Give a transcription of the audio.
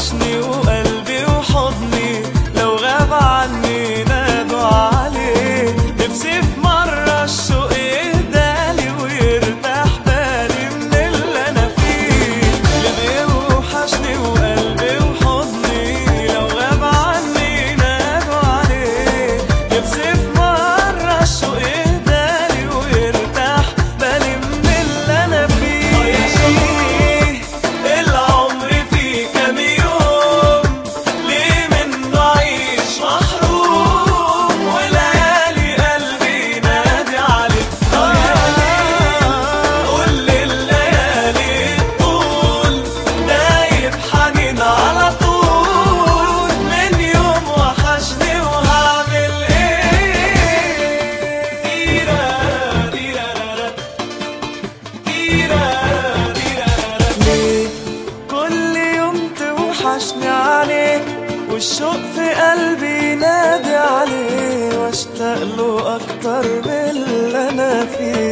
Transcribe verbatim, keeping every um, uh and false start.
وحشني وقلبي وحضني، لو غاب عني نادوا عليه. نفسي في مرة الشوق يهدالي ويرتاح بالي من اللي أنا فيه. قلبي وحشني وقلبي وحضني، لو غاب عني نادوا عليه. نفسي في مرة الشوق يهدالي ويرتاح بالي من اللي أنا فيه. العمر فيه كام يوم، ليه منه عيش محروم؟ وليالي قلبي نادي عليك. كل الليالي الطول دايب حنين على طول، من يوم وحشني وهعمل ايه؟ تيرا تيرا تيرا تيرا. ليه كل يوم توحشني عليك، والشوق في قلبي ينادي عليه، واشتاق له اكتر من اللي انا فيه.